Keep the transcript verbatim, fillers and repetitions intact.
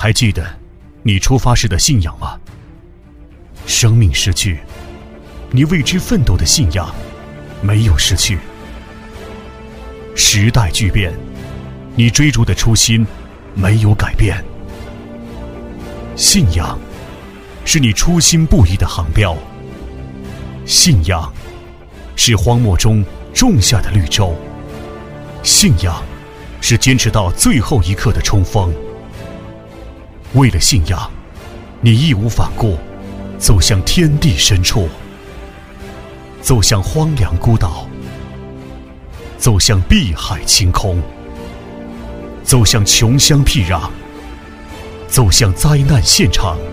还记得你出发时的信仰吗？生命失去，你为之奋斗的信仰没有失去；时代巨变，你追逐的初心没有改变。信仰是你初心不移的航标，信仰是荒漠中种下的绿洲，信仰是坚持到最后一刻的冲锋。为了信仰，你义无反顾走向天地深处，走向荒凉孤岛，走向碧海晴空，走向穷乡僻壤，走向灾难现场。